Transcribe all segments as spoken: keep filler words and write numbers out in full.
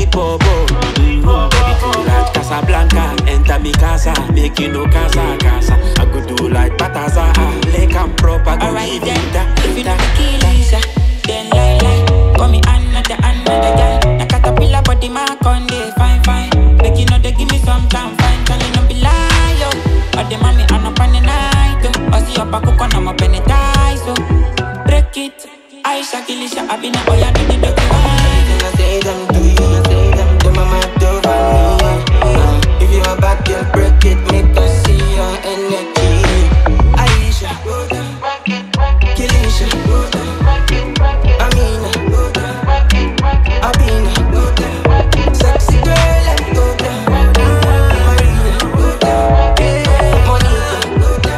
popo. Mm-hmm. Baby, feel like Casablanca. Enter me casa, make you no casa, casa. I go do like Bataza, like I'm proper. Alright then, if you know the keys, then lie, lie. Call me another, another girl. Na caterpillar body mark on the fine, fine. Make you know they give me some time, fine. Tell you no be lie, yo. But the mommy I'm up on the night, yo. I see your back cook on, I'm up in the ties, so break it. Aisha, Kilisha, I been a boy, I do the dirty wine. I say them to you, I say them to mama, do for me. uh, If you a bad girl, break it, make us see your energy. Aisha, Kilisha, Amina, Abina, sexy girl, let go down. Marina, Monica,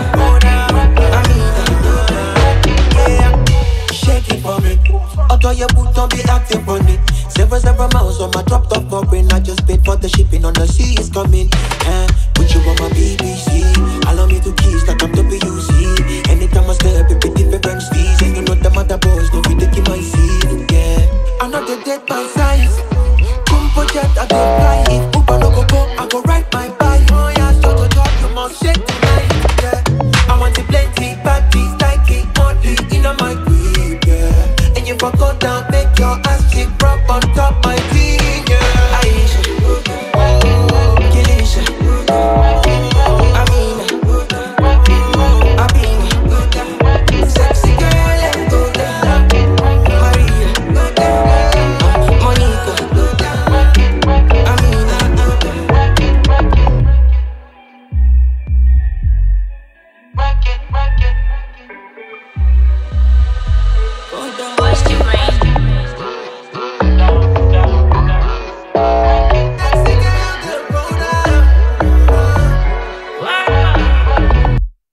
Amina, shake it for me. Although your boot don't be acting for me. Several, several miles on my drop top for brain. I just paid for the shipping on the sea is coming. Eh, put you on my B B C. Allow me to kiss like I'm W C. Anytime I step, it be different speeds. And you know the mother boys, don't be taking my seat. Yeah, I'm not the dead by size. Kumpo jet, I go fly. If Uber no go go, I go ride my bike. Oh yeah, so to talk, you must shake tonight. Yeah, I want to plenty parties like it, money in a my crib. Yeah, and you fuck go down, make your ass cheek drop on top.